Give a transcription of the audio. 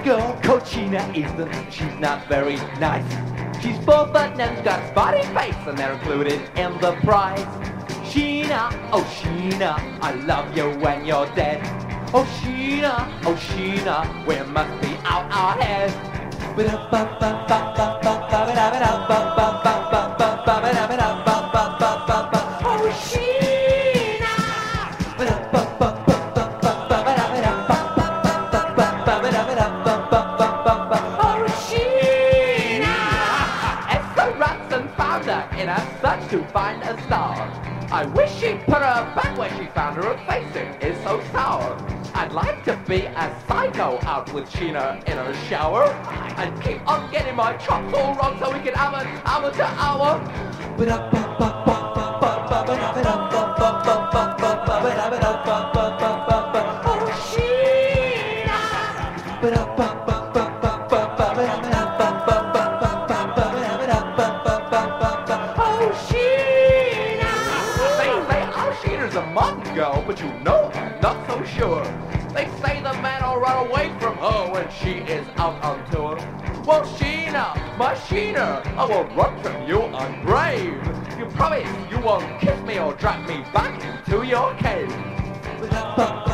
girl called Sheena isn't, she's not very nice. She's 4'9", got a spotty face, and they're included in the price. Sheena, oh Sheena, I love you when you're dead. Oh Sheena, we must be out our heads. In a search to find a star, I wish she'd put her back where she found her. Her face it is so sour. I'd like to be a psycho out with Sheena in her shower. I'd keep on getting my chops all wrong so we can have an hour to hour. Oh Sheena. Sheena's a modern girl, but you know I'm not so sure. They say the man will run away from her when she is out on tour. Well, Sheena, my Sheena, I won't run from you, I'm brave. You promise you won't kiss me or drag me back into your cave.